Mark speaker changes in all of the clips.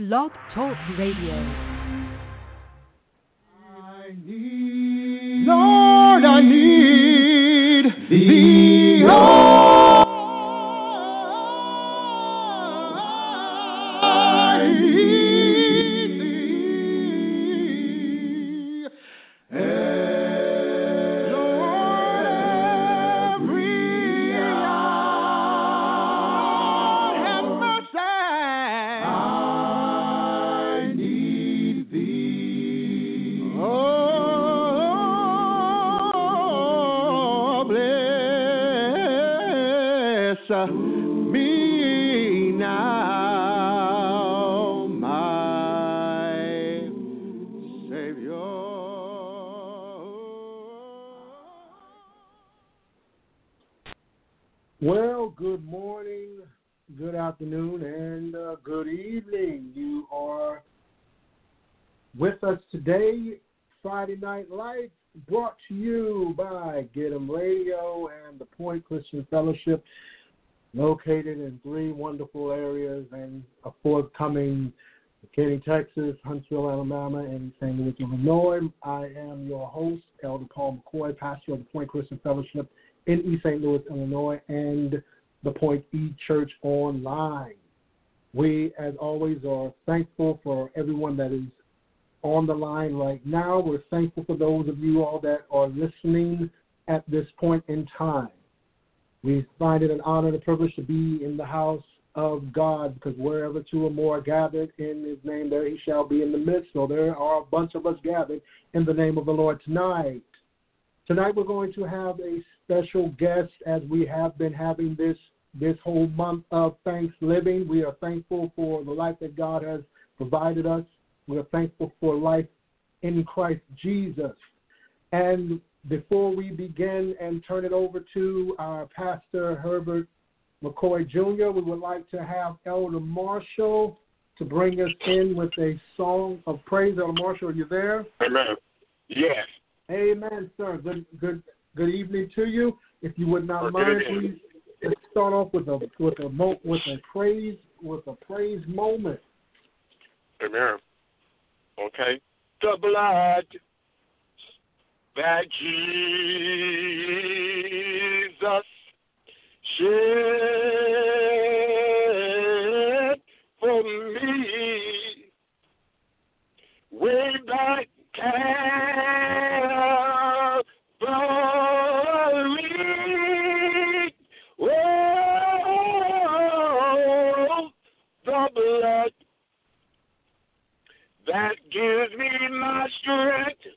Speaker 1: Blog Talk Radio.
Speaker 2: Lord, I need thee. I need thee. Lord, every hour, have mercy. I need thee. Oh, bless me now, my Savior.
Speaker 3: Well, good morning, good afternoon, and good evening. You are with us today, Friday Night Lights, brought to you by Get 'em Radio and the Point Christian Fellowship, located in three wonderful areas and a forthcoming Katy, Texas, Huntsville, Alabama, and St. Louis, Illinois. I am your host, Elder Paul McCoy, pastor of the Point Christian Fellowship in East St. Louis, Illinois, and the Point E Church Online. We, as always, are thankful for everyone that is on the line right now. We're thankful for those of you all that are listening at this point in time. We find it an honor and a privilege to be in the house of God, because wherever two or more are gathered in his name, there he shall be in the midst. So there are a bunch of us gathered in the name of the Lord tonight. Tonight we're going to have a special guest, as we have been having this whole month of Thanksgiving. We are thankful for the life that God has provided us. We are thankful for life in Christ Jesus. And before we begin and turn it over to our pastor, Herbert McCoy Jr., we would like to have Elder Marshall to bring us in with a song of praise. Elder Marshall, are you there?
Speaker 4: Amen. Yes.
Speaker 3: Amen, sir. Good evening to you. If you would not mind, please start off with a praise moment.
Speaker 4: Amen. Okay. The blood that Jesus shed for me way back Calvary. Oh, the blood that gives me my strength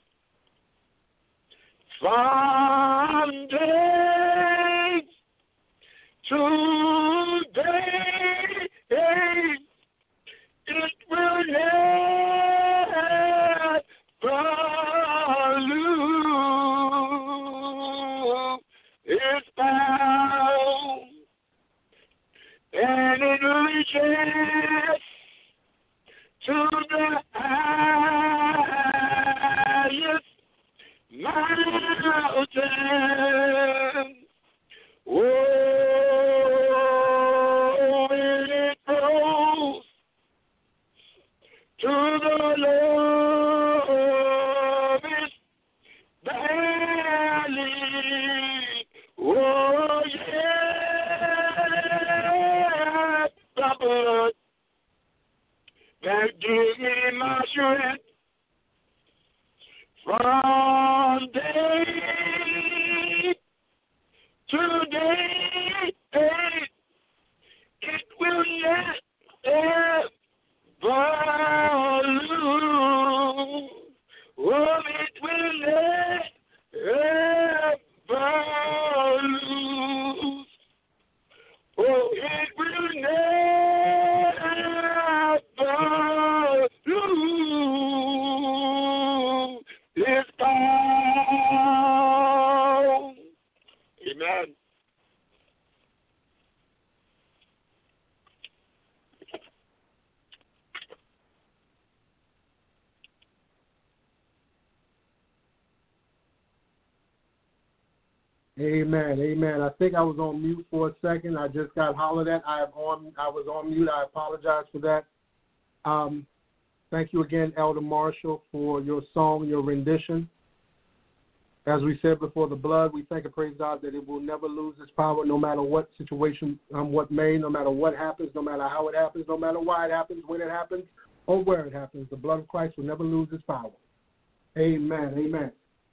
Speaker 4: from day to day. It will never lose its power, and it reaches to the highest mountain. Oh, and it goes to the lowest valley. Oh, yeah, the blood that gives me my strength from day to day. It will never lose. Oh, it will never lose. Oh, it will never lose its power. Amen.
Speaker 3: Amen. Amen. I think I was on mute for a second. I just got hollered at. I was on mute. I apologize for that. Thank you again, Elder Marshall, for your song, your rendition. As we said before, the blood, we thank and praise God that it will never lose its power no matter what situation, what may, no matter what happens, no matter how it happens, no matter why it happens, when it happens, or where it happens. The blood of Christ will never lose its power. Amen. Amen.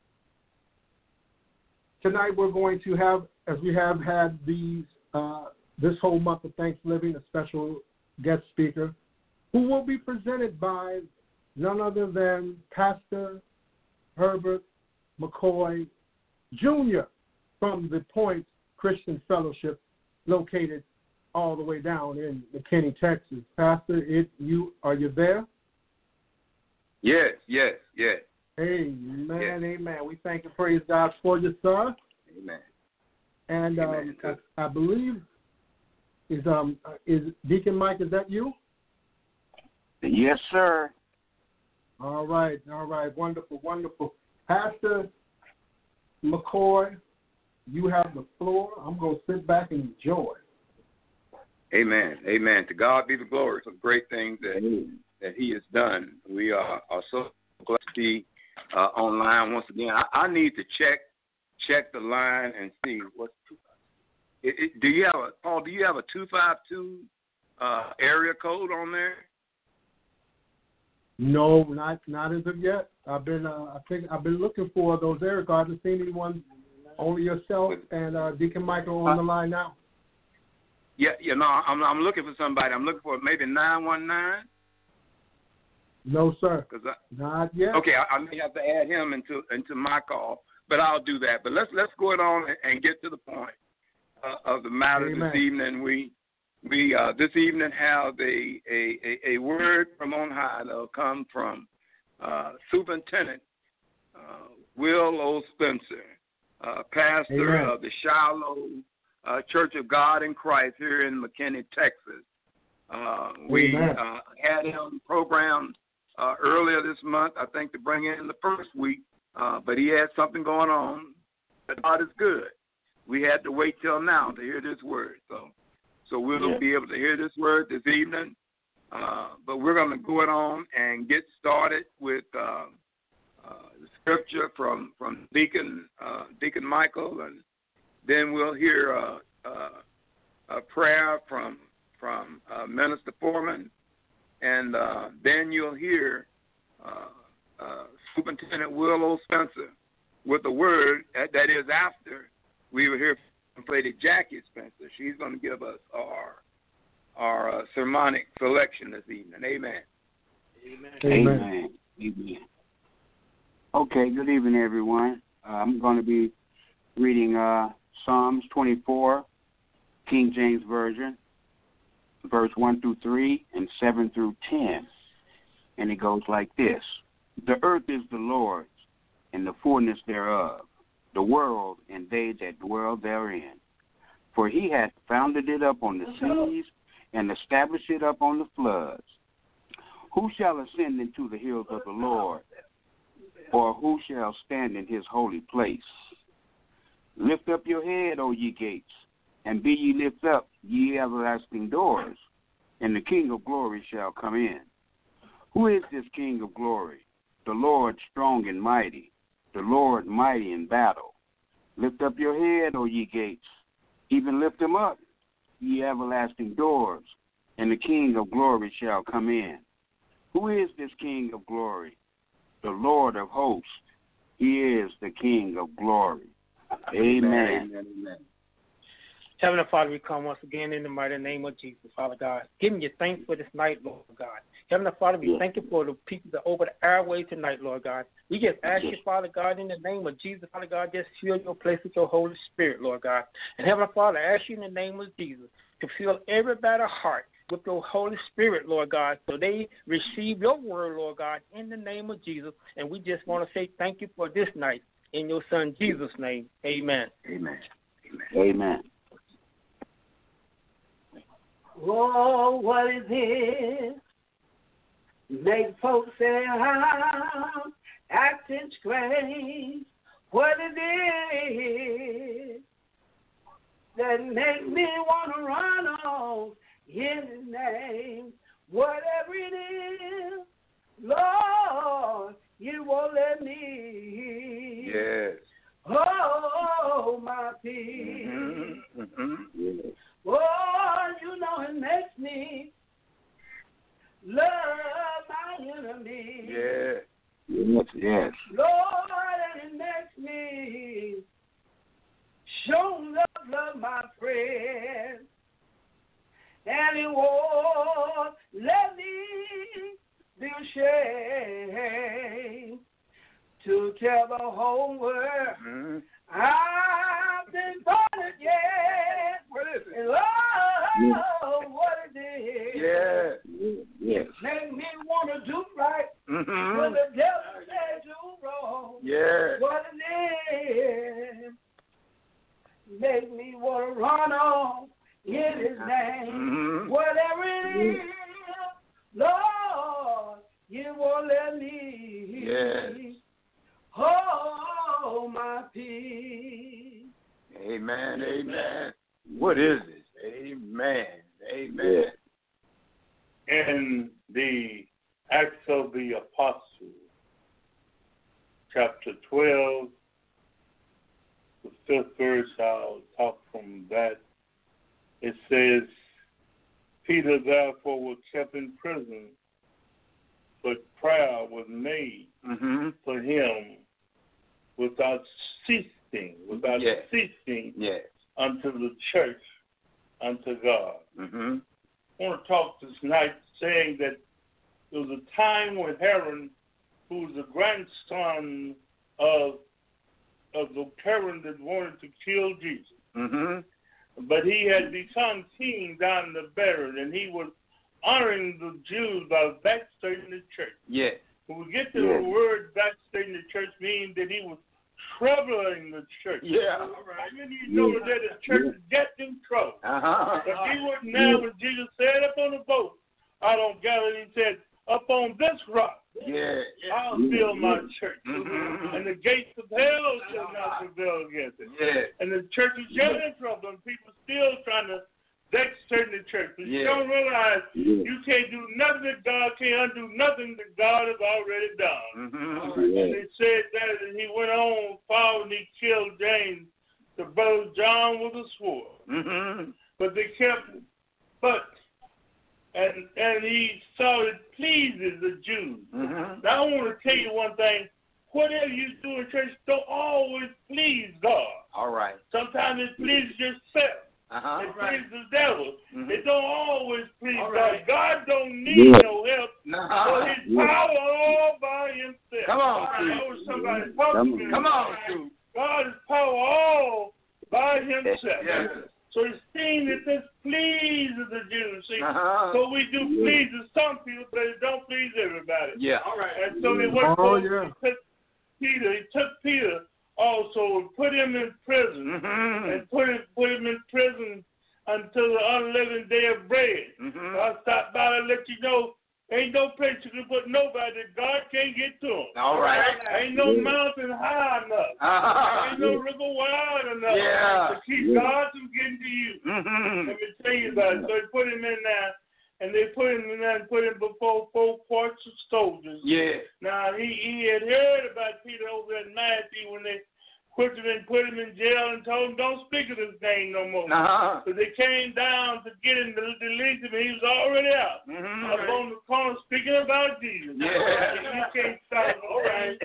Speaker 3: Tonight we're going to have, as we have had these this whole month of Thanksgiving, a special guest speaker who will be presented by none other than Pastor Herbert McCoy Jr. from the Point Christian Fellowship, located all the way down in McKinney, Texas. Pastor, are you there?
Speaker 1: Yes.
Speaker 3: Amen,
Speaker 1: yes.
Speaker 3: Amen. We thank and praise God for you, sir.
Speaker 1: Amen.
Speaker 3: And
Speaker 1: Amen.
Speaker 3: I believe is Deacon Mike, is that you?
Speaker 5: Yes, sir.
Speaker 3: All right. Wonderful. Pastor McCoy, you have the floor. I'm going to sit back and enjoy.
Speaker 1: Amen. To God be the glory for great things that He has done. We are so glad to be online once again. I need to check the line and see what's. Do you have Paul? Do you have a 252 area code on there?
Speaker 3: No, not as of yet. I've been looking for those area codes. I haven't seen anyone. Only yourself and Deacon Michael on the line now.
Speaker 1: Yeah. No, I'm looking for somebody. I'm looking for maybe 919.
Speaker 3: No, sir. Not yet.
Speaker 1: Okay, I may have to add him into my call, but I'll do that. But let's go on and get to the point of the matter.
Speaker 3: Amen.
Speaker 1: This evening. We this evening have a word from on high that'll come from Superintendent Will O. Spencer, pastor
Speaker 3: Amen.
Speaker 1: of the Shiloh Church of God in Christ here in McKinney, Texas. We had him programmed earlier this month, I think, to bring in the first week, but he had something going on. But God is good. We had to wait till now to hear this word. So we'll be able to hear this word this evening. But we're going to go on and get started with the scripture from Deacon Michael, and then we'll hear a prayer from Minister Foreman, and then you'll hear Superintendent Will O. Spencer with a word that is after we will hear from Lady Jackie Spencer. She's going to give us our sermonic selection this evening.
Speaker 5: Amen. Okay, good evening, everyone. I'm going to be reading Psalms 24, King James Version, verse 1 through 3 and 7 through 10. And it goes like this. The earth is the Lord's, and the fullness thereof, the world and they that dwell therein. For he hath founded it up on the seas and established it up on the floods. Who shall ascend into the hills of the Lord, or who shall stand in his holy place? Lift up your head, O ye gates, and be ye lift up, ye everlasting doors, and the King of glory shall come in. Who is this King of glory? The Lord strong and mighty, the Lord mighty in battle. Lift up your head, O ye gates, even lift them up, ye everlasting doors, and the King of glory shall come in. Who is this King of glory? The Lord of hosts. He is the King of glory. Amen.
Speaker 6: Heavenly Father, we come once again in the mighty name of Jesus, Father God, giving you thanks for this night, Lord God. Heavenly Father, we thank you for the people that over the airways tonight, Lord God. We just ask you, Father God, in the name of Jesus, Father God, just fill your place with your Holy Spirit, Lord God. And Heavenly Father, I ask you in the name of Jesus to fill everybody's heart with your Holy Spirit, Lord God, so they receive your word, Lord God, in the name of Jesus. And we just want to say thank you for this night. In your Son, Jesus' name, amen.
Speaker 5: Amen.
Speaker 7: Oh, what is it? Make folks say I'm acting strange. What it is that make me want to run on in the name? whatever it is, Lord, you won't let me.
Speaker 1: Yes.
Speaker 7: Oh, my peace.
Speaker 1: Mm-hmm. Mm-hmm.
Speaker 5: Yes.
Speaker 7: Oh, you know it makes me love my enemy.
Speaker 1: Yes.
Speaker 5: Yes. Yes.
Speaker 7: Lord, and it makes me show love my friend. And it won't let me be ashamed to tell the whole world
Speaker 1: Mm-hmm.
Speaker 7: I've been born again.
Speaker 1: What is it?
Speaker 7: And oh, what it is.
Speaker 1: Yes.
Speaker 5: Yes.
Speaker 7: Make me want to do right when
Speaker 1: Mm-hmm.
Speaker 7: the devil says do wrong.
Speaker 1: Yes.
Speaker 7: What it is. Make me want to run on in his name.
Speaker 1: Mm-hmm.
Speaker 7: Whatever it is, Lord, you won't let me.
Speaker 1: Yes.
Speaker 7: Oh, my peace.
Speaker 1: Amen. Amen. What is it? Amen. Amen.
Speaker 8: In the Acts of the Apostles, chapter 12, the 5th verse, I'll talk from that. It says, Peter therefore was kept in prison, but prayer was made
Speaker 1: Mm-hmm.
Speaker 8: for him without ceasing
Speaker 1: Yes.
Speaker 8: unto the church, unto God.
Speaker 1: Mm-hmm.
Speaker 8: I want to talk this night saying that there was a time when Herod, who was the grandson of the Herod that wanted to kill Jesus,
Speaker 1: Mm-hmm.
Speaker 8: but he had become king down in the Barren, and he was honoring the Jews by backstating the church.
Speaker 1: Yes.
Speaker 8: When we get to the word backstating the church, means that he was troubling the church.
Speaker 1: Yeah.
Speaker 8: How many of you know that the church is getting in trouble?
Speaker 1: Uh-huh.
Speaker 8: But he was now when Jesus said up on the boat out on Galilee, he said, up on this rock,
Speaker 1: Yeah.
Speaker 8: I'll build my church.
Speaker 1: Mm-hmm.
Speaker 8: And the gates of hell shall not prevail against it.
Speaker 1: Yes.
Speaker 8: And the church is getting in trouble, and people still trying to backstart the church. But you don't realize you can't do nothing that God can't undo nothing that God has already done.
Speaker 1: Mm-hmm.
Speaker 8: And they said that, and he went on, followed, and he killed James, the brother John, with a sword.
Speaker 1: Mm-hmm.
Speaker 8: But they kept, and he saw it pleases the Jews.
Speaker 1: Mm-hmm.
Speaker 8: Now I want to tell you one thing. Whatever you do in church don't always please God.
Speaker 1: All right.
Speaker 8: Sometimes it pleases yourself.
Speaker 1: Uh-huh.
Speaker 8: It pleases the devil.
Speaker 1: Mm-hmm.
Speaker 8: It don't always please
Speaker 1: All
Speaker 8: God.
Speaker 1: right.
Speaker 8: God don't need no help.
Speaker 1: No.
Speaker 8: For his power all by himself.
Speaker 1: Come on,
Speaker 8: I
Speaker 1: Sue.
Speaker 8: know somebody talking to me.
Speaker 1: Come on, Sue.
Speaker 8: God is power all by himself.
Speaker 1: Yes.
Speaker 8: So it seems that this pleases the Jews. See,
Speaker 1: Uh-huh.
Speaker 8: so we do pleases some people, but it don't please everybody.
Speaker 1: Yeah.
Speaker 8: All right. And so they went
Speaker 3: yeah.
Speaker 8: He took Peter also and put him in prison
Speaker 1: Mm-hmm.
Speaker 8: and put him in prison until the unleavened day of bread.
Speaker 1: Mm-hmm.
Speaker 8: I'll stop by and let you know ain't no place you can put nobody that God can't get to him.
Speaker 1: All right.
Speaker 8: Ain't no mountain high enough.
Speaker 1: Uh-huh.
Speaker 8: Ain't no river wide enough
Speaker 1: Yeah.
Speaker 8: to keep God from getting to you.
Speaker 1: Mm-hmm.
Speaker 8: Let me tell you about it. So they put him in there, and they put him in there and put him before 4 quarts of soldiers.
Speaker 1: Yeah.
Speaker 8: Now, he had heard about Peter over at Matthew when they put him in jail and told him, don't speak of his name no more.
Speaker 1: Uh-huh.
Speaker 8: So they came down to get him to release him, and he was already out.
Speaker 1: Mm-hmm.
Speaker 8: Up on the corner speaking about Jesus.
Speaker 1: Yeah.
Speaker 8: You can't stop him. All right.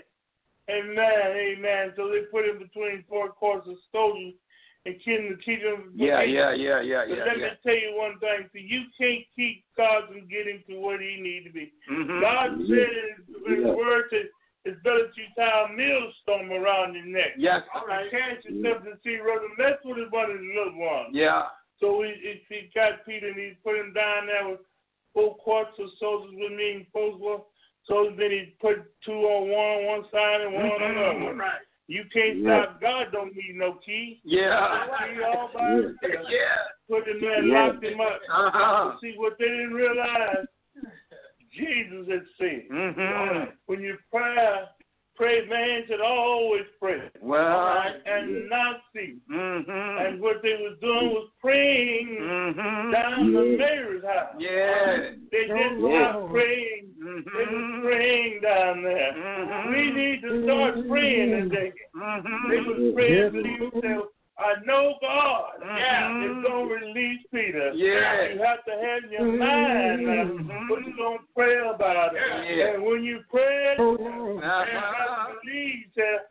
Speaker 8: Amen, amen. So they put him between 4 quarts of soldiers and keep him.
Speaker 1: Yeah.
Speaker 8: But let me tell you one thing. So you can't keep God from getting to what he needs to be.
Speaker 1: Mm-hmm.
Speaker 8: God said in his word that it's better to tie a millstone around your neck.
Speaker 1: Yes.
Speaker 8: All right. Can't yourself to see rather mess with his one of his little ones.
Speaker 1: Yeah.
Speaker 8: So he got Peter and he put him down there with 4 quarts of soldiers with me and folks were. So then he put 2 on one side and 1 on the other. Right. You can't stop God. Don't need no key.
Speaker 1: Yeah.
Speaker 8: He all by himself.
Speaker 1: Yeah.
Speaker 8: Put him there and locked him up.
Speaker 1: Uh-huh.
Speaker 8: See what they didn't realize. Jesus had said,
Speaker 1: Mm-hmm.
Speaker 8: when you pray man should always pray.
Speaker 1: Well,
Speaker 8: and not cease.
Speaker 1: Mm-hmm.
Speaker 8: And what they was doing was praying down to Mary's house.
Speaker 1: Yeah.
Speaker 8: They didn't stop praying. They was praying down there. We need to start praying today. They was praying, believe themselves. I know God is going to release Peter.
Speaker 1: Yeah.
Speaker 8: You have to have in your mind what you're going to pray about it.
Speaker 1: Yeah.
Speaker 8: And when you pray, I believe that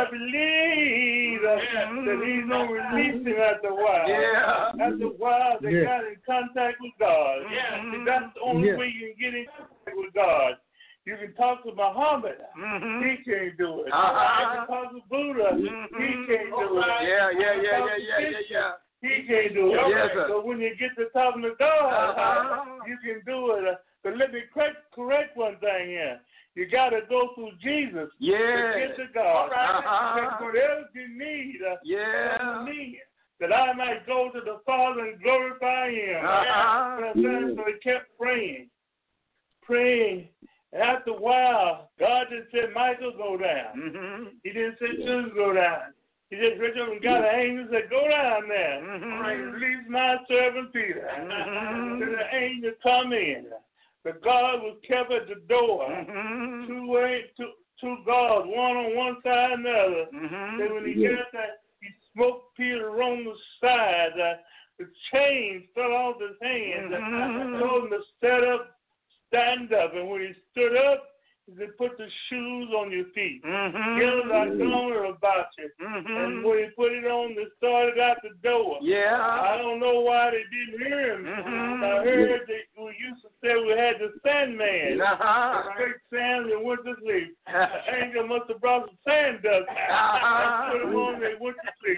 Speaker 8: he's going to release him after a while.
Speaker 1: Yeah.
Speaker 8: After a while, they got in contact with God. See, that's the only way you can get in contact with God. You can talk to Muhammad. He can't do it. You can talk to Buddha. He can't do it.
Speaker 1: Yeah.
Speaker 8: He can't do it.
Speaker 1: Yes, sir.
Speaker 8: But when you get to talking to God, you can do it. But let me correct one thing here. You got to go through Jesus to get to God. Whatever you need, that I might go to the Father and glorify Him. So he kept praying. And after a while, God just said, Michael, go down. He didn't say, Judas, go down. He just reached up and got an angel and said, go down there and release my servant Peter. So the angel come in. The guard was kept at the door. Two guards, one on one side and the other. Then when he got there, he smoked Peter on the side. The chains fell off his hands. Told him to stand up, and when he stood up, he said, put the shoes on your feet. Get a garment about you. And when he put it on, they started out the door. I don't know why they didn't hear him. I heard we used to say we had the Sandman. Great sand and went to sleep. The angel must have brought some sand dust. Put them on, they went to sleep.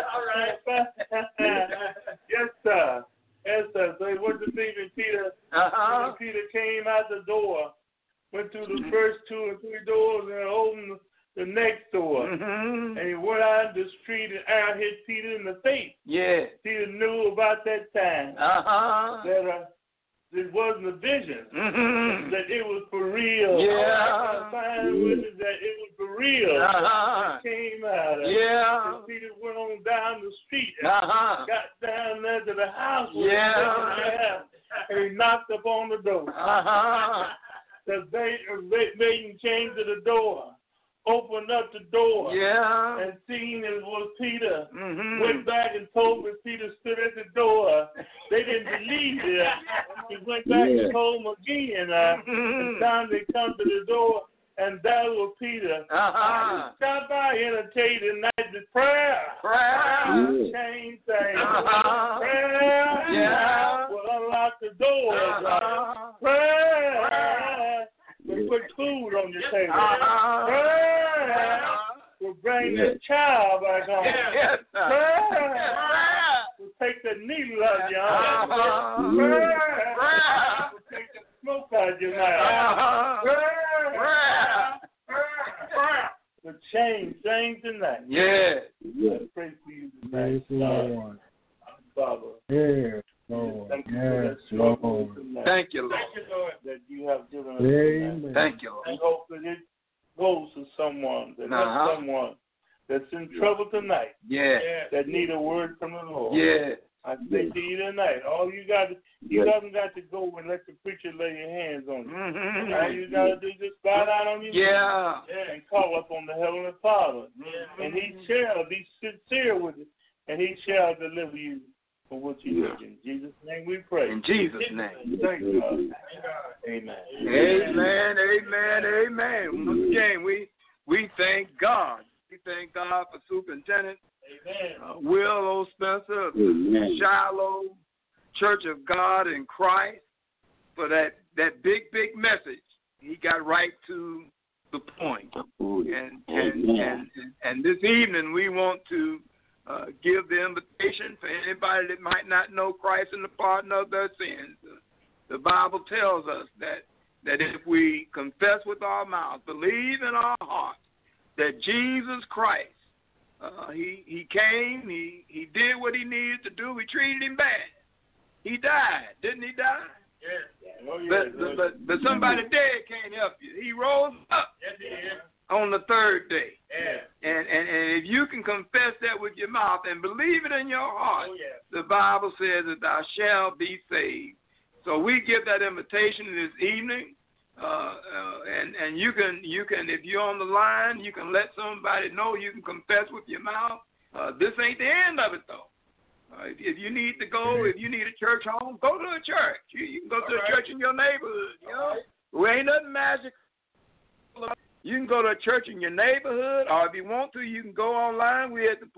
Speaker 8: Yes, sir. So he went to sleep, and Peter came out the door, went through the first 2 or 3 doors, and opened the next door. And he went out in the street, and Aaron hit Peter in the face. Peter knew about that time that it wasn't a vision, that it was for real. Find witness that it was for real. It came out. And Peter went on down the street and got down there to the house. And he knocked up on the door. The maiden came to the door, opened up the door, and seen it was Peter. Went back and told me Peter stood at the door. They didn't believe it. He went back and told them again. And time they come to the door, and that was Peter. Stop by here and tell you tonight the prayer. Change things. Prayer will unlock the doors. Prayer will put food on your table. Prayer will bring your child back home. Prayer will take the needle out of your arm. Prayer will take the smoke out of your mouth. Prayer will change things tonight. Let's pray for you tonight.
Speaker 3: Lord.
Speaker 8: Father.
Speaker 3: Yes, Lord.
Speaker 8: Thank you, Lord.
Speaker 1: Thank you, Lord.
Speaker 8: That you have given us.
Speaker 3: Amen.
Speaker 1: Thank you, Lord.
Speaker 8: I hope that it goes to someone, that helps someone that's in trouble tonight, that need a word from the Lord. I say to you tonight, all you haven't got to go and let the preacher lay your hands on you. All you got to do is just bow down on your knees and call up on the Heavenly Father. And He shall be sincere with it, and He shall deliver you from what you need. In Jesus' name we pray.
Speaker 1: In Jesus' name.
Speaker 8: Thank you, God. Amen.
Speaker 1: Amen. Once again, we thank God. We thank God for Superintendent Will O. Spencer of the Shiloh Church of God in Christ for that big message. He got right to the point. And this evening we want to give the invitation for anybody that might not know Christ and the pardon of their sins. The Bible tells us that if we confess with our mouth, believe in our heart that Jesus Christ, he came, he did what he needed to do. We treated him bad. He died. Didn't he die?
Speaker 8: Yes.
Speaker 1: But somebody dead can't help you. He rose up.
Speaker 8: Yes, he is.
Speaker 1: on the third day.
Speaker 6: Yeah.
Speaker 1: And if you can confess that with your mouth and believe it in your heart, the Bible says that thou shalt be saved. So we give that invitation this evening, and you can if you're on the line, you can let somebody know. You can confess with your mouth. This ain't the end of it though. If you need to go, if you need a church home, go to a church. You can go to a church in your neighborhood. You know, there ain't nothing magic. You can go to a church in your neighborhood, or if you want to, you can go online. We're at the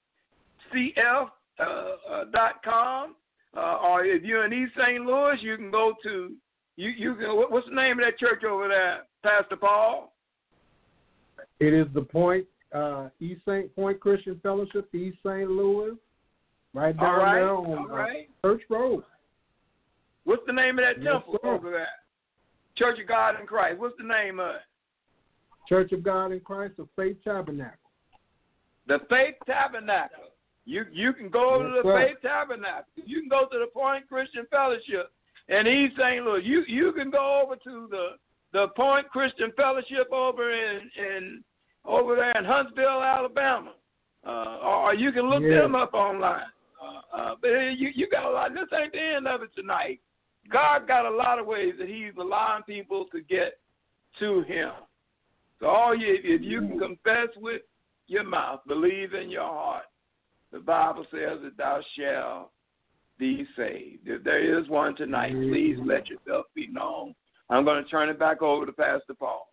Speaker 1: pointcf.com. Or if you're in East St. Louis, you can go to you can. What's the name of that church over there, Pastor Paul?
Speaker 3: It is the Point East St. Point Christian Fellowship, East St. Louis, right down there on Church Road.
Speaker 1: What's the name of that temple over there? Church of God in Christ. What's the name of it?
Speaker 3: Church of God in Christ, the Faith Tabernacle.
Speaker 1: The Faith Tabernacle. You can go to the Faith Tabernacle. You can go to the Point Christian Fellowship in East St. Louis. You can go over to the Point Christian Fellowship over over there in Huntsville, Alabama, or you can look them up online. But you got a lot. This ain't the end of it tonight. God got a lot of ways that He's allowing people to get to Him. So if you can confess with your mouth, believe in your heart, the Bible says that thou shalt be saved. If there is one tonight, please let yourself be known. I'm going to turn it back over to Pastor Paul.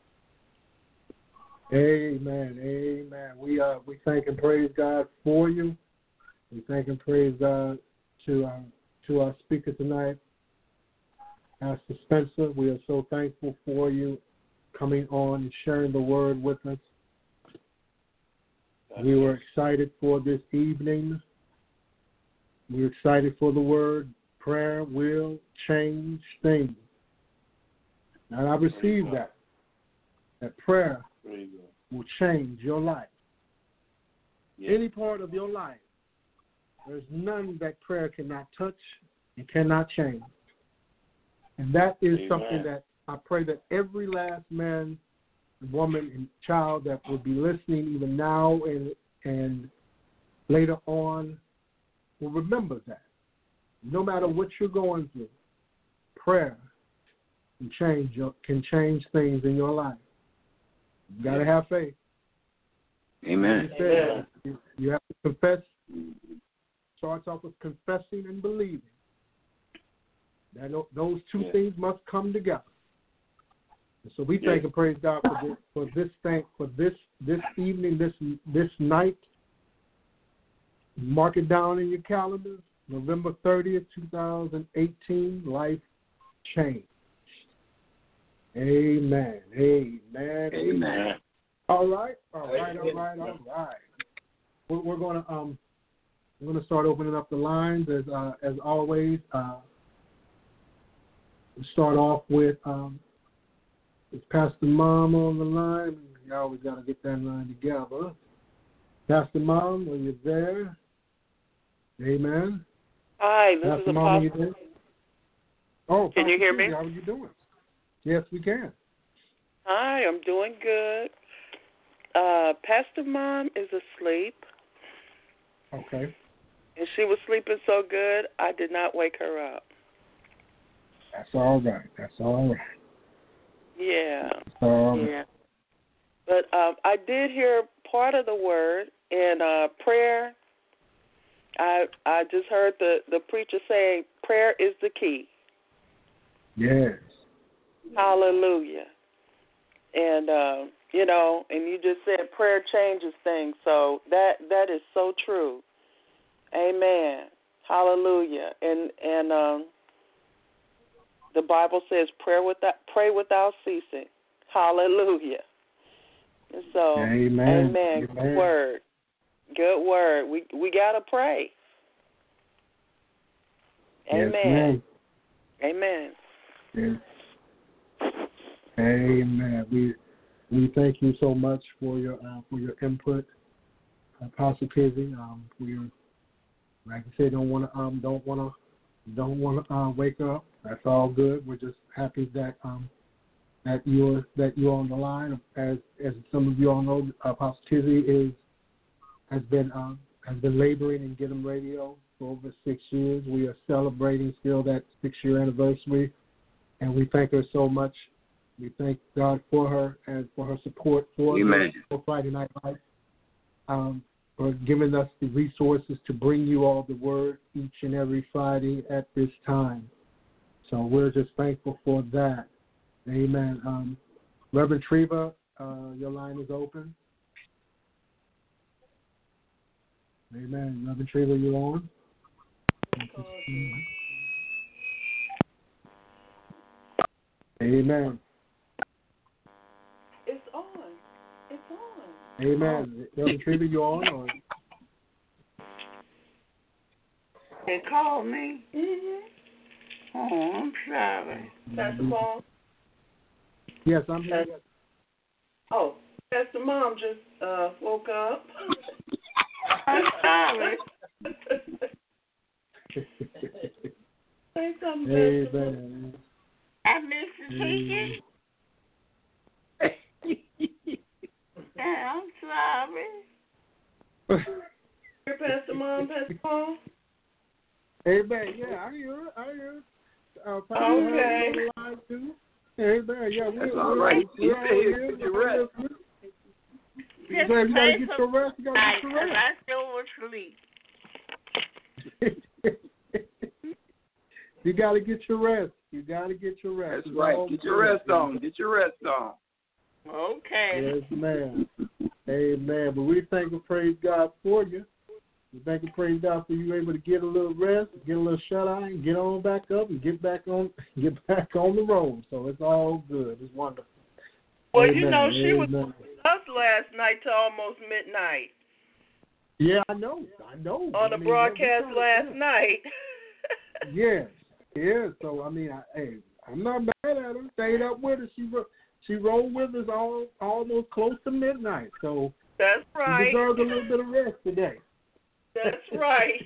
Speaker 3: Amen. Amen. We thank and praise God for you. We thank and praise God to our speaker tonight, Pastor Spencer. We are so thankful for you coming on and sharing the word with us. We were excited for this evening. We're excited for the word. Prayer will change things. And I received that prayer will change your life. Yes. Any part of your life, there's none that prayer cannot touch and cannot change. And that is something that I pray that every last man, woman, and child that will be listening even now and later on will remember that. No matter what you're going through, prayer can change things in your life. You got to have faith.
Speaker 1: Amen.
Speaker 3: You have to confess. Starts off with confessing and believing. Those two things must come together. And so we thank and praise God for this evening, this night. Mark it down in your calendars. November 30th, 2018. Life change. Amen. Amen.
Speaker 1: Amen.
Speaker 3: All right. We're going to start opening up the lines as always. We'll start off with is Pastor Mom on the line. You always got to get that line together. Pastor Mom, are you there? Amen.
Speaker 9: Hi, this
Speaker 3: Pastor
Speaker 9: is
Speaker 3: Mom, are you
Speaker 9: Apostle.
Speaker 3: there? Oh,
Speaker 9: can you hear me?
Speaker 3: How are you doing? Yes, we can.
Speaker 9: Hi, I'm doing good. Pastor Mom is asleep.
Speaker 3: Okay.
Speaker 9: And she was sleeping so good, I did not wake her up.
Speaker 3: That's all right.
Speaker 9: Yeah.
Speaker 3: Yeah.
Speaker 9: But I did hear part of the word in prayer. I just heard the preacher saying prayer is the key.
Speaker 3: Yes.
Speaker 9: Hallelujah. And and you just said prayer changes things, so that is so true. Amen. Hallelujah. And the Bible says pray without ceasing. Hallelujah. And so
Speaker 3: Amen.
Speaker 9: Good word. Good word. We gotta pray. Amen.
Speaker 3: Yes,
Speaker 9: amen.
Speaker 3: Yes. Amen. We thank you so much for your input, Apostle Kizzy. Like I said, don't want to wake up. That's all good. We're just happy that that you're on the line. As some of you all know, Apostle Kizzy has been laboring in Get 'em Radio for over 6 years. We are celebrating still that 6-year anniversary, and we thank her so much. We thank God for her and for her support for Friday Night Lights, for giving us the resources to bring you all the word each and every Friday at this time. So we're just thankful for that. Amen. Reverend Treva, your line is open. Amen. Reverend Treva, you on? Amen.
Speaker 9: It's on. It's on.
Speaker 3: Amen. Reverend Treva, you on? Or?
Speaker 7: They called me.
Speaker 9: Mm-hmm.
Speaker 7: Oh, I'm sorry.
Speaker 9: Pastor Mom?
Speaker 3: Yes, I'm here.
Speaker 9: Oh, Pastor Mom just woke up.
Speaker 7: I'm sorry.
Speaker 9: Say something, Pastor.
Speaker 3: Amen.
Speaker 7: I missed the teaching. I'm sorry.
Speaker 9: Pastor Mom, Pastor Mom?
Speaker 3: Amen. Yeah, I hear it.
Speaker 9: Okay.
Speaker 3: Amen. Yeah,
Speaker 1: that's all right. You
Speaker 3: rest.
Speaker 1: You rest.
Speaker 3: You gotta get your rest. You gotta get your rest.
Speaker 7: I still was asleep.
Speaker 3: You gotta get your rest.
Speaker 1: That's right. Get your rest on.
Speaker 7: Okay.
Speaker 3: Yes, ma'am. Amen. But we thank and praise God for you. We thank and praise God for you able to get a little rest, get a little shut eye, and get on back up and get back on the road. So it's all good. It's wonderful.
Speaker 9: Well,
Speaker 3: Amen.
Speaker 9: you know, she was
Speaker 3: Amen.
Speaker 9: with us last night till almost midnight.
Speaker 3: Yeah, I know.
Speaker 9: On the broadcast last night.
Speaker 3: Yes. Yeah. So I'm not mad at her. Stayed up with us. She rolled with us almost close to midnight. So
Speaker 9: that's right.
Speaker 3: She deserves a little bit of rest today.
Speaker 9: That's right.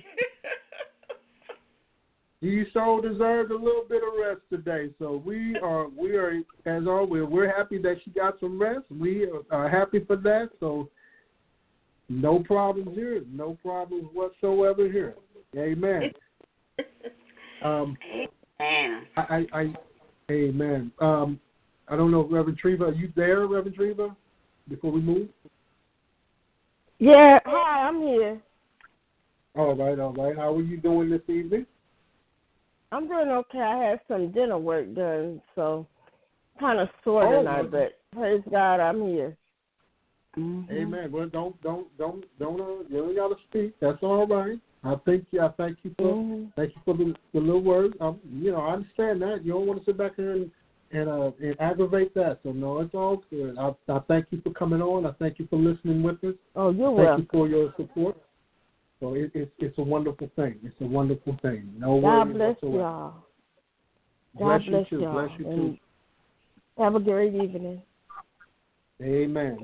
Speaker 3: You so deserved a little bit of rest today. So we are as always, we're happy that she got some rest. We are happy for that. So no problems here. No problems whatsoever here. Amen. Amen. I don't know, Reverend Treva, are you there, Reverend Treva, before we move?
Speaker 10: Yeah, hi, I'm here.
Speaker 3: All right. How are you doing this evening?
Speaker 10: I'm doing okay. I had some dinner work done, so kind of sore tonight, but praise God, I'm here. Mm-hmm.
Speaker 3: Amen. Well, don't you don't gotta speak. That's all right. I thank you for the little words. I understand that. You don't want to sit back here and aggravate that. So no, it's all good. I thank you for coming on. I thank you for listening with us.
Speaker 10: Oh, you're welcome.
Speaker 3: Thank you for your support. So it's a wonderful thing. It's a wonderful thing. No
Speaker 10: God
Speaker 3: worries
Speaker 10: bless
Speaker 3: whatsoever.
Speaker 10: y'all.
Speaker 3: Bless you too.
Speaker 10: y'all.
Speaker 3: Bless you too.
Speaker 10: Have a great evening.
Speaker 3: Amen.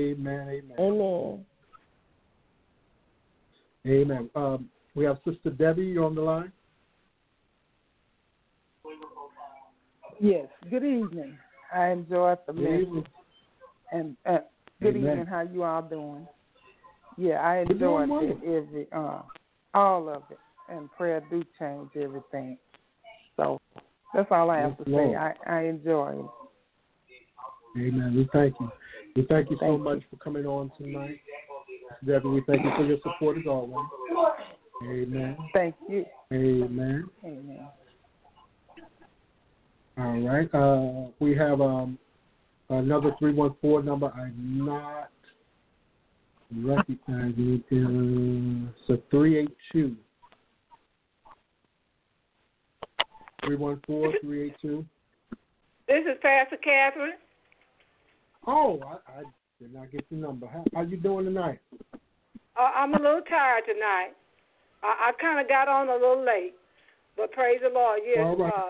Speaker 3: We have Sister Debbie. You on the line?
Speaker 11: Yes. Good evening. I enjoyed the message. And good evening. How you all doing? Yeah, I enjoyed it. All of it. And prayer do change everything. So that's all I have to say. I enjoy it.
Speaker 3: Amen. We thank you. We thank you so much for coming on tonight. Debbie, we thank you for your support as always. Amen.
Speaker 11: Thank you.
Speaker 3: Amen.
Speaker 11: Amen.
Speaker 3: All right. We have another 314 number. I'm not recognizing it. So 382. 314-382.
Speaker 7: This is Pastor Catherine.
Speaker 3: Oh, I did not get the number. How you doing tonight?
Speaker 7: I'm a little tired tonight. I kind of got on a little late, but praise the Lord. Yes,
Speaker 3: all right.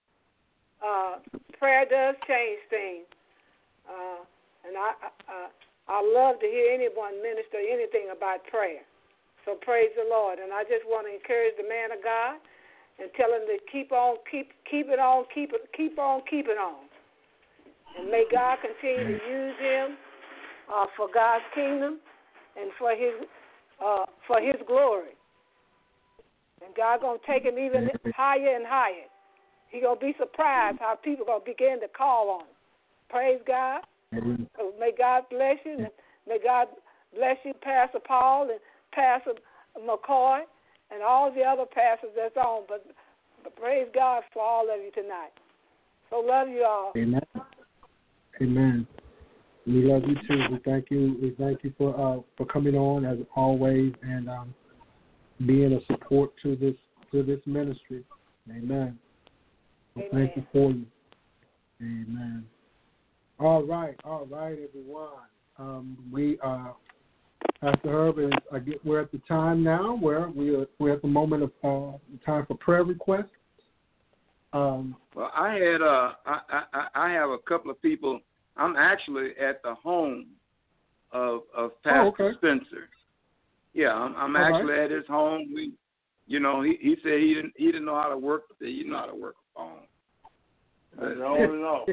Speaker 7: Prayer does change things, and I love to hear anyone minister anything about prayer. So praise the Lord, and I just want to encourage the man of God and tell him to keep on keeping on. And may God continue to use him for God's kingdom and for his glory. And God going to take him even higher and higher. He going to be surprised how people going to begin to call on him. Praise God. So may God bless you. And may God bless you, Pastor Paul and Pastor McCoy and all the other pastors that's on. But praise God for all of you tonight. So love you all.
Speaker 3: Amen. Amen. We love you too. We thank you. We thank you for coming on as always and being a support to this ministry. Amen. Well, thank you for you. Amen. All right, everyone. We Pastor Herb, we're at the time now where we're at the moment of time for prayer requests.
Speaker 1: Well, I have a couple of people. I'm actually at the home of Pastor Spencer. Yeah, I'm actually at his home. He said he didn't know how to work. He know how to work a phone.
Speaker 8: No.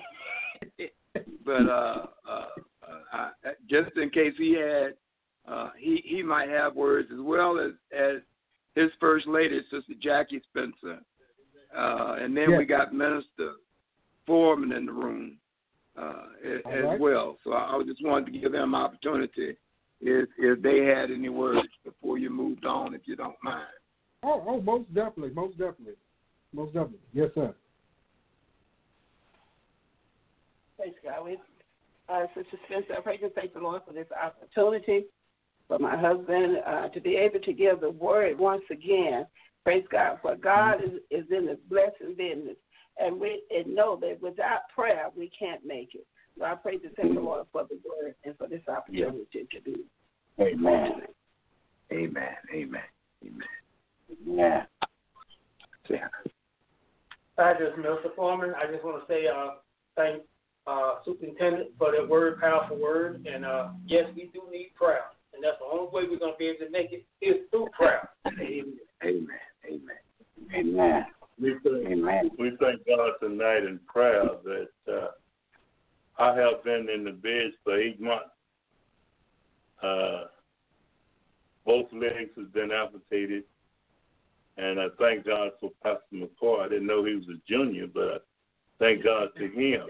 Speaker 1: But just in case he had, he might have words as well as his first lady, Sister Jackie Spencer, and then we got Minister Foreman in the room as well. So I just wanted to give them an opportunity if they had any words before you moved on, if you don't mind.
Speaker 3: Oh, most definitely. Yes, sir.
Speaker 12: Praise God. Sister Spencer, I pray to thank the Lord for this opportunity for my husband to be able to give the word once again. Praise God. For God is in the blessing business. And we know that without prayer, we can't make it. So I pray to thank the Lord for the word and for this opportunity to do it.
Speaker 1: Amen. Amen. Yeah.
Speaker 6: Mr. Foreman, I just want to say thank Superintendent for that word, powerful word. And yes, we do need prayer. And that's the only way we're going to be able to make it is through prayer.
Speaker 1: Amen.
Speaker 8: We thank God tonight in prayer that I have been in the bed for 8 months. Both legs have been amputated. And I thank God for Pastor McCoy. I didn't know he was a junior, but I thank God to him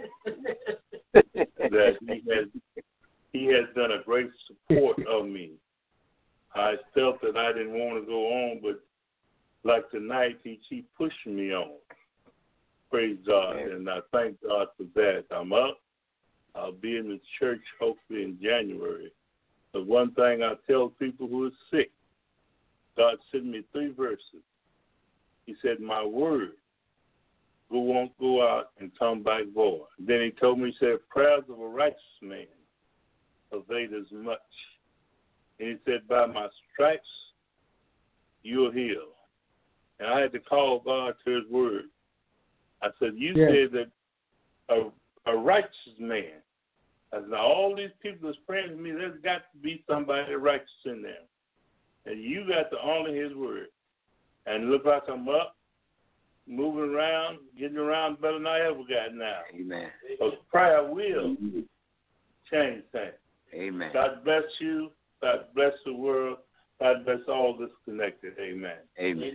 Speaker 8: that he has done a great support of me. I felt that I didn't want to go on, but like tonight, he pushed me on. Praise God, and I thank God for that. I'm up. I'll be in the church hopefully in January. The one thing I tell people who are sick, God sent me 3 verses. He said, my word won't go out and come back void. Then he told me, he said, prayers of a righteous man avail as much. And he said, by my stripes, you're healed. And I had to call God to his word. I said, you said that a righteous man, I said, now all these people that's praying to me, there's got to be somebody righteous in there. And you got to honor his word. And look like I'm up, moving around, getting around better than I ever got now.
Speaker 1: Amen.
Speaker 8: Because prayer will change things.
Speaker 1: Amen.
Speaker 8: God bless you. God bless the world. God bless all that's connected. Amen.
Speaker 1: Amen.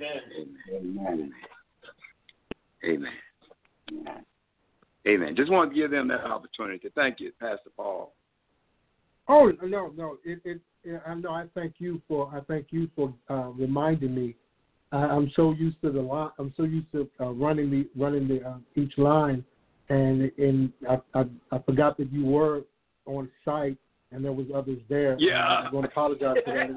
Speaker 1: Amen. Just wanted to give them that opportunity. Thank you, Pastor Paul.
Speaker 3: Oh no! I know. I thank you for reminding me. I'm so used to the line. I'm so used to running each line, and I forgot that you were on site and there was others there.
Speaker 1: Yeah.
Speaker 3: I'm going to apologize for that.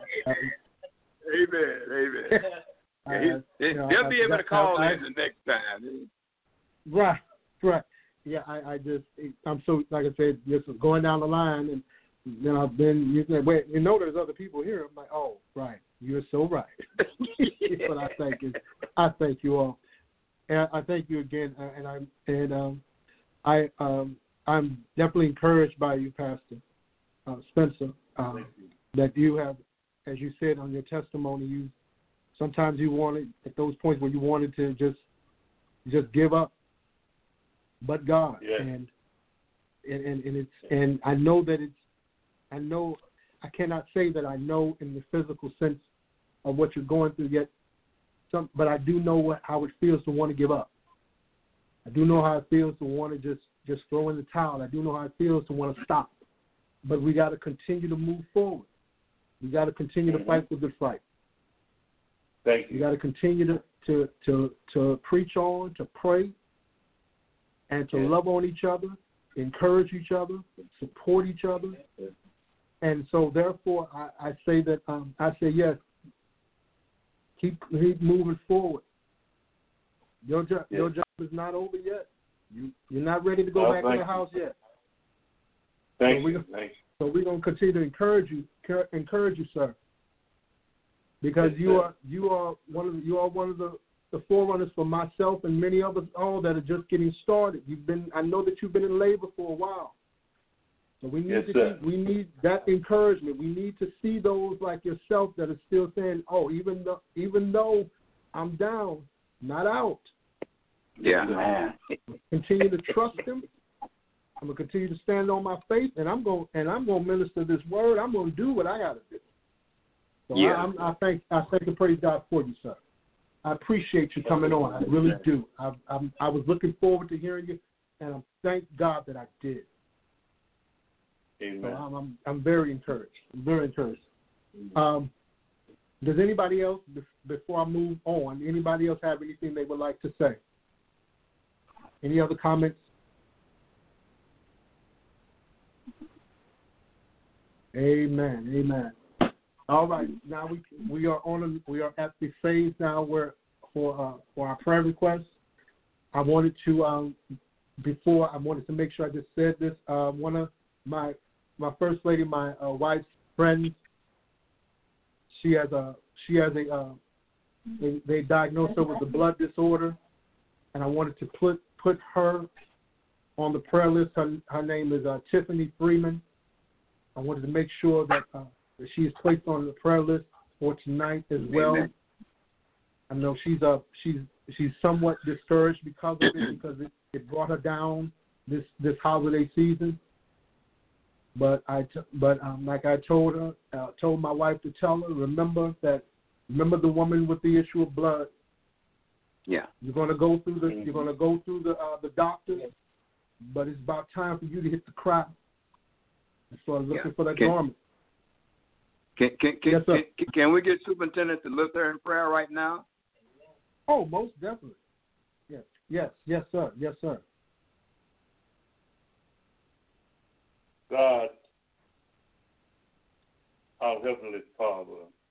Speaker 1: Amen. They'll be able to call in the next time.
Speaker 3: Right. Yeah, I'm so, like I said, just going down the line, and then I've been, you say, wait, there's other people here. I'm like, oh, right. You're so right. But I thank you all. And I thank you again. I'm definitely encouraged by you, Pastor Spencer, that you have, as you said on your testimony, sometimes you wanted, at those points where you wanted to just give up, but God.
Speaker 8: Yes.
Speaker 3: And and I know that I cannot say that I know in the physical sense of what you're going through yet, but I do know how it feels to want to give up. I do know how it feels to want to just throw in the towel. I do know how it feels to want to stop. But we got to continue to move forward. We got to continue to fight the good fight.
Speaker 8: Thank you.
Speaker 3: We got to continue to preach on, to pray, and to love on each other, encourage each other, support each other. And so, therefore, I say that yes. Keep moving forward. Your job is not over yet. You're not ready to go back to the house yet.
Speaker 8: Thank you.
Speaker 3: So we're going to continue to encourage you, sir, because you are one of the forerunners for myself and many of us all that are just getting started. I know that you've been in labor for a while. So we need that encouragement. We need to see those like yourself that are still saying, "Oh, even though I'm down, not out."
Speaker 1: Yeah, man.
Speaker 3: Continue to trust Him. I'm gonna continue to stand on my faith, and I'm gonna minister this word. I'm gonna do what I gotta do. So I thank and praise God for you, sir. I appreciate you coming on. I really do. I was looking forward to hearing you, and I thank God that I did.
Speaker 8: Amen.
Speaker 3: So I'm very encouraged. Does anybody else, before I move on, anybody else have anything they would like to say? Any other comments? Amen. All right, now we are at the phase now where for our prayer requests. I wanted to make sure I just said this. One of my first lady, my wife's friend, they diagnosed her with a blood disorder, and I wanted to put her on the prayer list. Her name is Tiffany Freeman. I wanted to make sure that she is placed on the prayer list for tonight as well. Amen. I know she's somewhat discouraged because of it, because it brought her down this holiday season. But like I told my wife to tell her, remember the woman with the issue of blood.
Speaker 1: Yeah.
Speaker 3: You're gonna go through the doctor, but it's about time for you to hit the crowd and start looking for that garment.
Speaker 1: Can we get Superintendent to lift her in prayer right now?
Speaker 3: Oh, most definitely. Yes, sir.
Speaker 8: God, our Heavenly Father,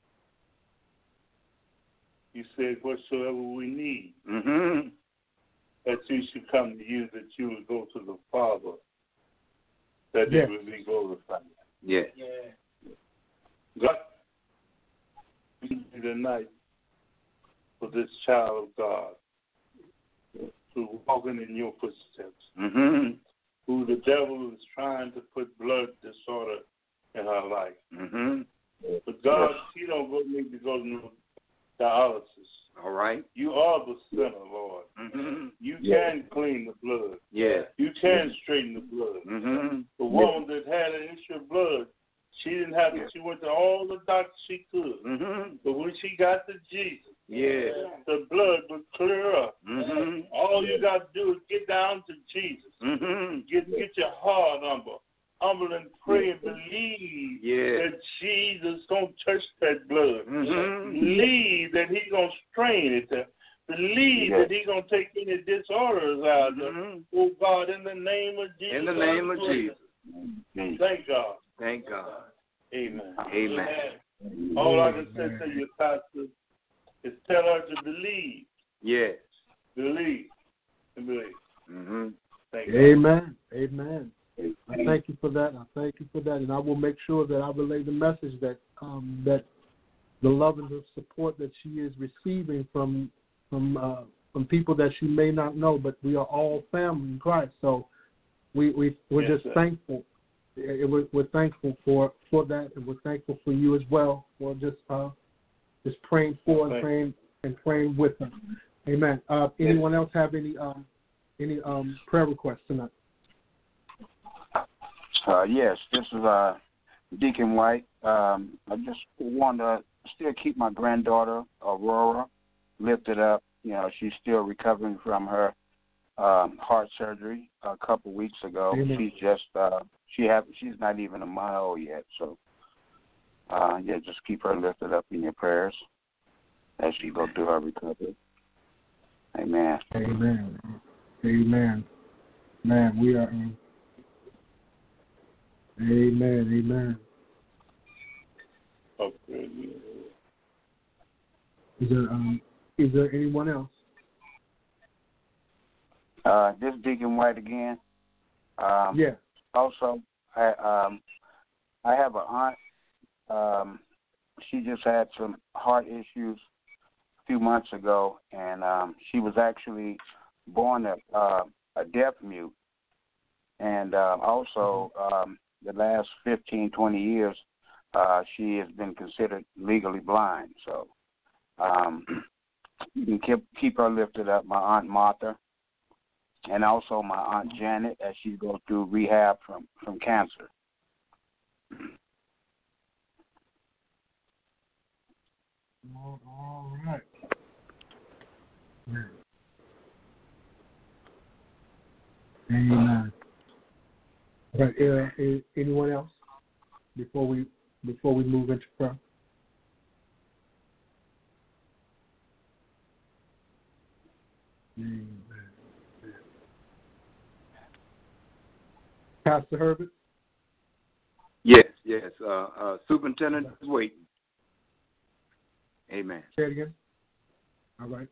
Speaker 8: you said whatsoever we need, that you should come to you, that you would go to the Father, that it would be glorified.
Speaker 1: Yeah.
Speaker 8: God, we need tonight for this child of God who's walking in your footsteps, who the devil is trying to put blood disorder in her life. But God, she don't need to go to no dialysis.
Speaker 1: All right.
Speaker 8: You are the sinner, Lord. You can clean the blood.
Speaker 1: Yeah.
Speaker 8: You can straighten the blood. The woman that had an issue of blood, she didn't have to. She went to all the doctors she could. But when she got to Jesus, the blood would clear up. All you got to do is get down to Jesus. Get your heart humble and pray and believe that Jesus gonna touch that blood. Believe that He's gonna strain it. Believe that He's gonna take any disorders out. Oh God, in the name of Jesus.
Speaker 1: In the name of Jesus.
Speaker 8: Thank God.
Speaker 1: Thank God.
Speaker 8: Amen.
Speaker 1: Amen.
Speaker 8: All I can say to you, Pastor, is tell her to believe.
Speaker 1: Yes.
Speaker 8: Believe and believe. Thank
Speaker 3: Amen. God. Amen. I thank you for that. And I will make sure that I relay the message that that the love and the support that she is receiving from people that she may not know, but we are all family in Christ. So we're just thankful. We're thankful for that, and we're thankful for you as well for just praying for and praying with her. Amen. Anyone else have any prayer requests tonight?
Speaker 5: Yes, this is Deacon White. I just want to still keep my granddaughter, Aurora, lifted up. You know, she's still recovering from her heart surgery a couple weeks ago.
Speaker 3: Amen.
Speaker 5: She's just she's not even a mile old yet. So, just keep her lifted up in your prayers as she goes through her recovery. Amen.
Speaker 3: Amen. Amen. Man, we are. Amen.
Speaker 8: Okay.
Speaker 3: Is there anyone else?
Speaker 5: This is Deacon White again.
Speaker 3: Yeah.
Speaker 5: Also, I have an aunt. She just had some heart issues a few months ago, and she was actually born a deaf mute. And also, the last 15, 20 years, she has been considered legally blind. So you can keep her lifted up, my Aunt Martha, and also my Aunt Janet as she goes through rehab from cancer.
Speaker 3: All right. Amen. But anyone else before we move into prayer? Amen. Pastor Herbert?
Speaker 1: Yes. Superintendent is waiting. Amen.
Speaker 3: Say it again. All right.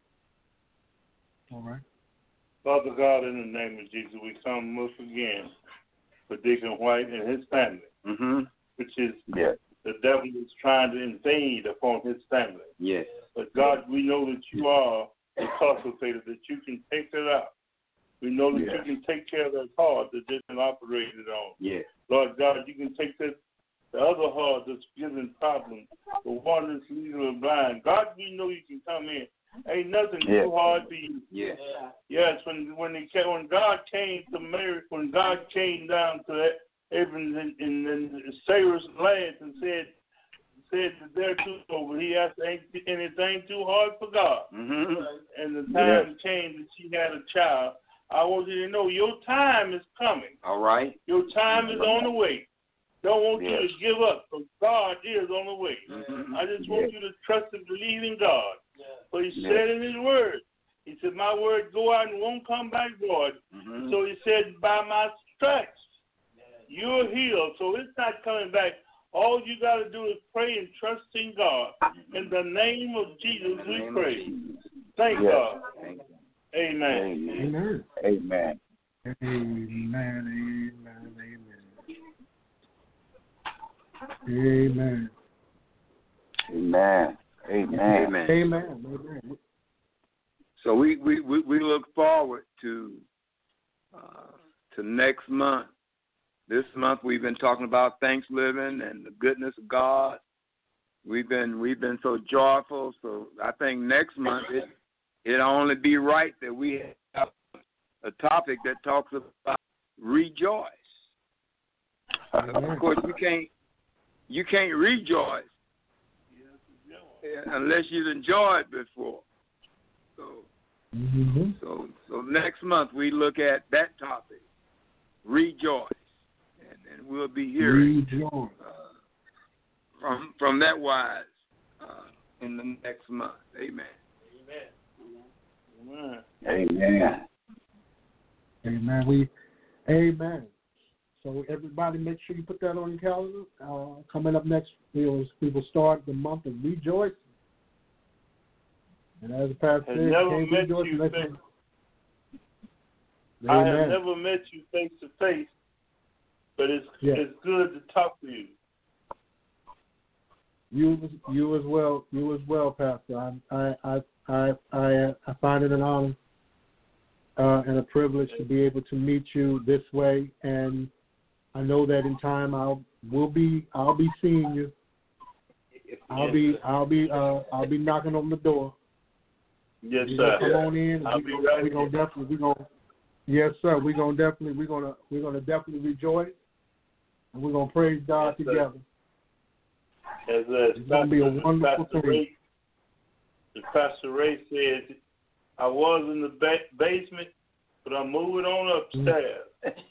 Speaker 8: Father God, in the name of Jesus, we come once again for Deacon White and his family, which is the devil is trying to invade upon his family.
Speaker 1: Yes.
Speaker 8: But God, we know that you are the consultator, that you can take it out. We know that you can take care of that heart that they've been operated on.
Speaker 1: Yes.
Speaker 8: Lord God, you can take the other heart that's giving problems, the one that's legally blind. God, we know you can come in. Ain't nothing too hard for you.
Speaker 1: Yes.
Speaker 8: Yes, when God came to Mary, when God came down to Abraham in Sarah's land and said that they're too over, he asked, ain't anything too hard for God? And the time came that she had a child. I want you to know your time is coming.
Speaker 1: All right.
Speaker 8: Your time is on the way. Don't want you to give up, because God is on the way. I just want you to trust and believe in God. But he said in his word, he said, my word go out and won't come back void. So he said, by my stripes, you're healed. So it's not coming back. All you got to do is pray and trust in God. In the name of Jesus, we pray. Thank God. Amen.
Speaker 5: Amen.
Speaker 1: So we look forward to next month. This month we've been talking about Thanksgiving and the goodness of God. We've been so joyful. So I think next month it'll only be right that we have a topic that talks about rejoice. Of course, you can't rejoice unless you've enjoyed before. So next month we look at that topic, rejoice, and we'll be hearing from that wise in the next month. Amen.
Speaker 3: Amen. So everybody, make sure you put that on your calendar. Coming up next, we will start the month of rejoicing. And as the pastor said,
Speaker 8: I have never met you face to face, but it's good to talk to you.
Speaker 3: You as well, Pastor. I find it an honor and a privilege to be able to meet you this way, and I know that in time I'll be seeing you. I'll be knocking on the door.
Speaker 8: Yes, sir.
Speaker 3: Come on in. We're gonna yes, sir. We're gonna definitely rejoice, And we're going to praise God together.
Speaker 8: It's
Speaker 3: going to be a wonderful thing.
Speaker 8: Pastor Ray said, I was in the basement, but I'm moving on upstairs.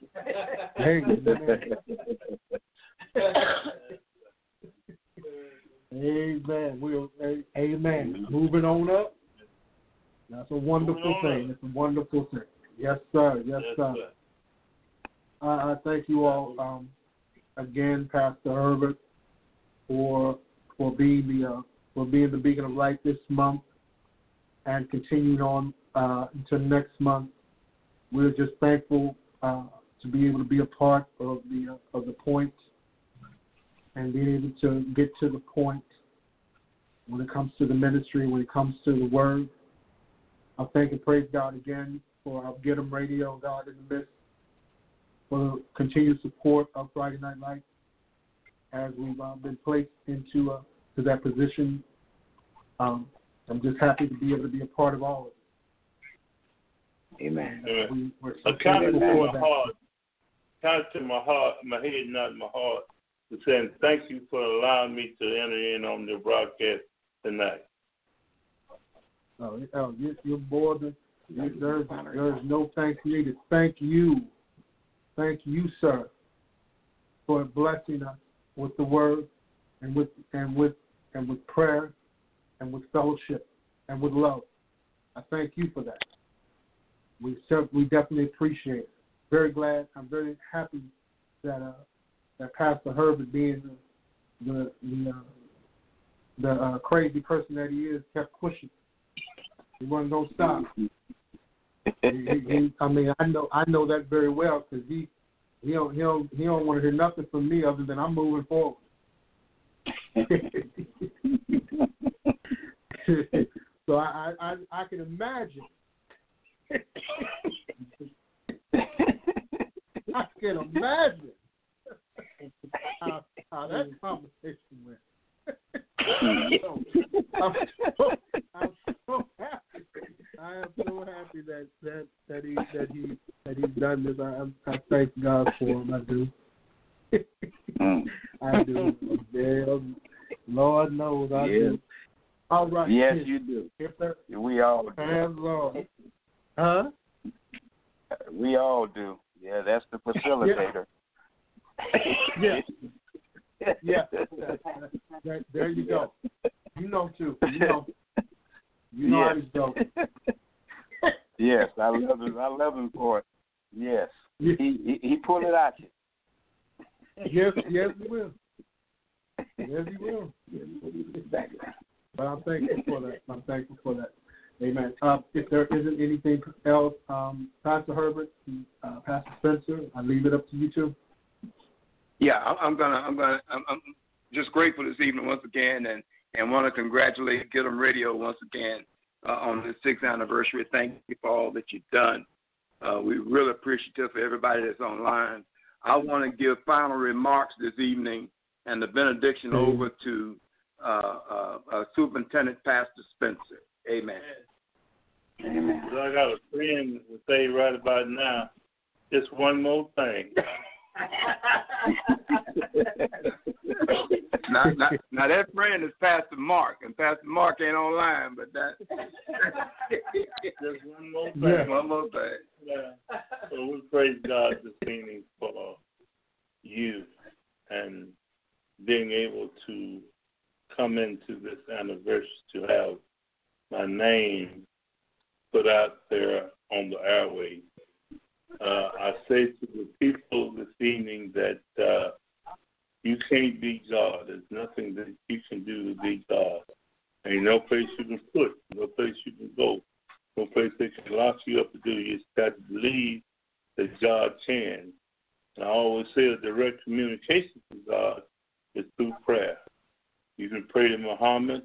Speaker 3: Amen. Amen. Moving on up. That's a wonderful thing. It's a wonderful thing. Yes, sir. Yes, sir. I thank you all again, Pastor Herbert, for being the beacon of light this month and continuing on until next month. We're just thankful to be able to be a part of the point and being able to get to the point when it comes to the ministry, when it comes to the word. I thank and praise God again for our Get 'em Radio, God in the midst, for the continued support of Friday Night Lights as we've been placed into to that position. I'm just happy to be able to be a part of all of it.
Speaker 5: Amen.
Speaker 3: We're
Speaker 8: I counted to my heart. Counted to my heart, my head, not my heart, to saying thank you for allowing me to enter in on the broadcast tonight.
Speaker 3: You're more than there's no thanks needed. Thank you, sir, for blessing us with the word and with prayer and with fellowship and with love. I thank you for that. We definitely appreciate it. Very glad. I'm very happy that Pastor Herbert, being the crazy person that he is, kept pushing. He wasn't gonna stop. I know that very well because he don't want to hear nothing from me other than I'm moving forward. So I can imagine. I can imagine how that conversation went. I'm so happy. I am so happy that he's done this. I thank God for him. I do. I do. Yeah, Lord knows I do. All right.
Speaker 5: Yes, you do. We all do.
Speaker 3: Lord. Huh?
Speaker 5: We all do. Yeah, that's the facilitator.
Speaker 3: Yeah. Yeah. There you go. You know too. You know how he's doing.
Speaker 5: Yes, I love him for it. Yes. He pulled it out you.
Speaker 3: Yes, he will. Yes, he will. But I'm thankful for that. Amen. If there isn't anything else, Pastor Herbert, Pastor Spencer, I leave it up to you two.
Speaker 1: Yeah, I'm just grateful this evening once again, and want to congratulate Get 'em Radio once again on the 6th anniversary. Thank you for all that you've done. We're really appreciative for everybody that's online. I want to give final remarks this evening and the benediction over to Superintendent Pastor Spencer. Amen.
Speaker 8: Amen. Well, I got a friend to say right about now, just one more thing.
Speaker 1: Now that friend is Pastor Mark, and Pastor Mark ain't online, but that
Speaker 8: just one more thing.
Speaker 3: Yeah.
Speaker 1: One more thing.
Speaker 8: Yeah. So we praise God this evening for you and being able to come into this anniversary to have my name put out there on the airways. I say to the people this evening that you can't beat God. There's nothing that you can do to beat God. Ain't no place you can put, no place you can go, no place they can lock you up to do. You just got to believe that God can. And I always say a direct communication to God is through prayer. You can pray to Muhammad,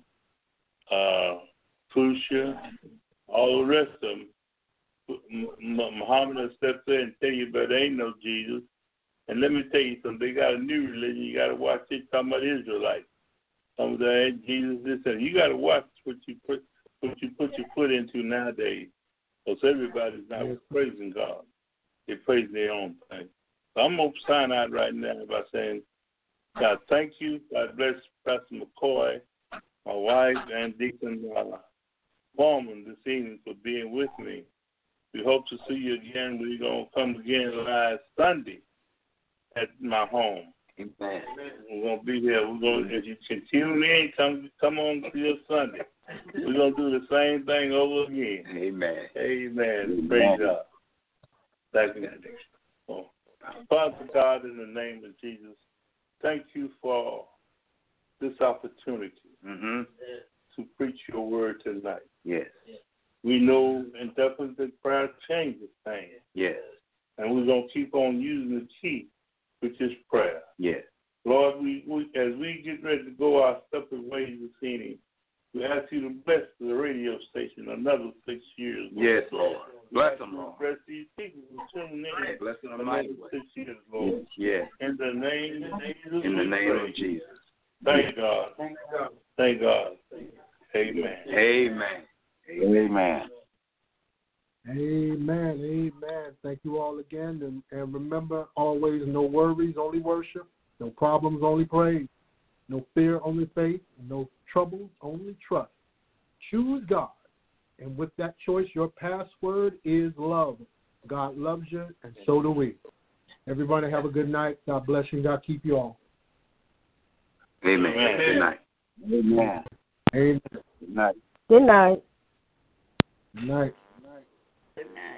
Speaker 8: Pusha, all the rest of them. Muhammad will step there and tell you, but there ain't no Jesus. And let me tell you something, they got a new religion. You got to watch it talking about Israelites. Some of that ain't Jesus, this and you got to watch what you put your foot into nowadays. Because everybody's not praising God. They're praising their own thing. So I'm going to sign out right now by saying, God, thank you. God bless Pastor McCoy, my wife, and Deacon Foreman this evening for being with me. We hope to see you again. We're going to come again last Sunday at my home.
Speaker 5: Amen.
Speaker 8: We're going to be here. We're going to, if you can tune in, come on to your Sunday. We're going to do the same thing over again.
Speaker 5: Amen.
Speaker 8: Amen. Praise God. Thank you. Oh. Father God, in the name of Jesus, thank you for this opportunity to preach your word tonight.
Speaker 5: Yes.
Speaker 8: We know and definitely that prayer changes things.
Speaker 5: Yes.
Speaker 8: And we're going to keep on using the key, which is prayer.
Speaker 5: Yes.
Speaker 8: Lord, we as we get ready to go our separate ways this evening, we ask you to bless the radio station another 6 years. Lord.
Speaker 1: Yes, Lord. Bless them, Lord.
Speaker 8: Bless these people who tune in.
Speaker 1: Bless them
Speaker 8: another 6 years, Lord.
Speaker 5: Yes.
Speaker 8: In the name of Jesus.
Speaker 5: In the name of Jesus.
Speaker 8: Thank God. Thank God. Amen.
Speaker 5: Amen. Amen.
Speaker 3: Amen. Amen. Thank you all again. And remember, always, no worries, only worship. No problems, only praise. No fear, only faith. No troubles, only trust. Choose God. And with that choice, your password is love. God loves you, and so do we. Everybody have a good night. God bless you. God keep you all.
Speaker 5: Amen. Good night. Amen.
Speaker 3: Amen.
Speaker 5: Good night.
Speaker 10: Good night.
Speaker 3: Good night.
Speaker 5: Amen.